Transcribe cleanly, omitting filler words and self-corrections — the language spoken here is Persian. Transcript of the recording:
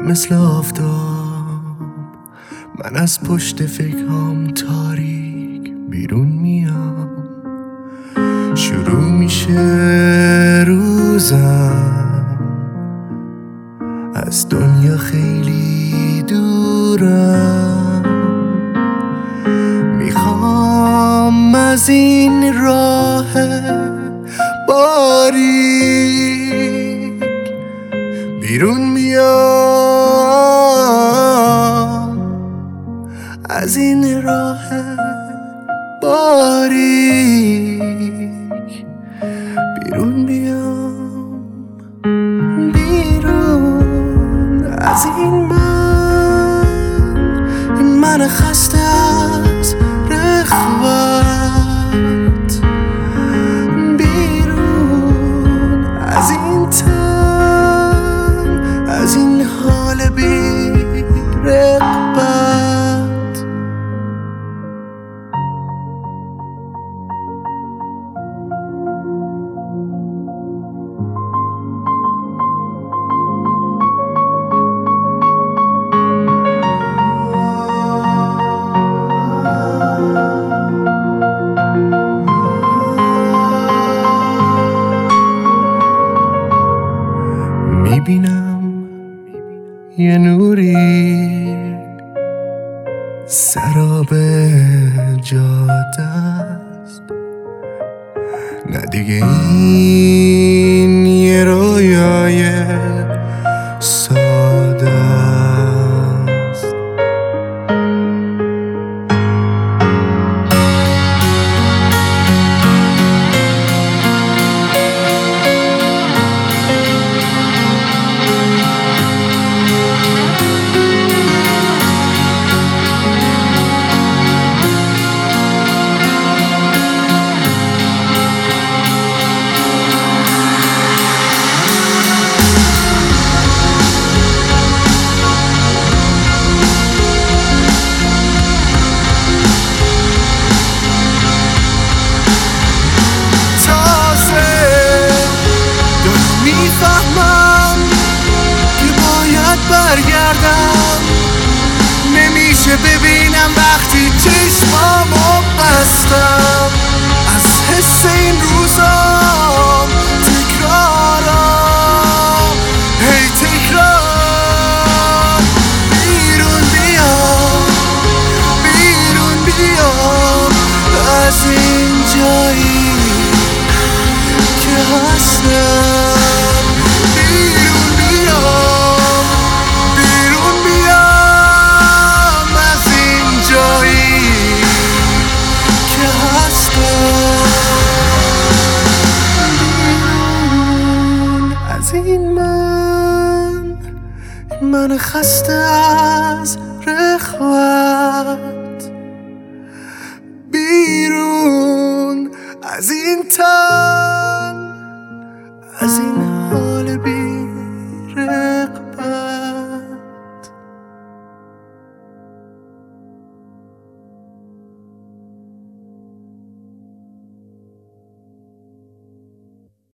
مثل آفتاب من از پشت فکرام تاریک بیرون میام. شروع میشه روزم، از دنیا خیلی دورم. میخوام از این راه باریک بیرون بیام، از این راه باریک بیرون بیام، بیرون از این من خسته از رخوت، بیرون از این تن، از این حال بی رغبت. میبینم یه نوری سراب جاده است، نه دیگه این یه رویای ساده است. میفهمم که باید برگردم، نمیشه ببینم وقتی چشمامو بستم. از حس این روزام تکرارم، هی تکرار. بیرون بیام، بیرون بیام از این جایی که هستم. من خسته از رخوت، بیرون از این